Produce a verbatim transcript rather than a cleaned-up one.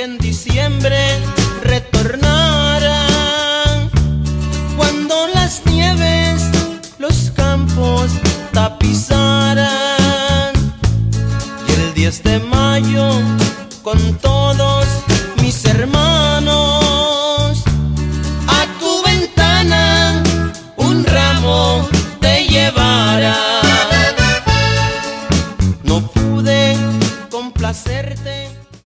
que en diciembre retornaran, cuando las nieves los campos tapizaran, y el diez de mayo con todos mis hermanos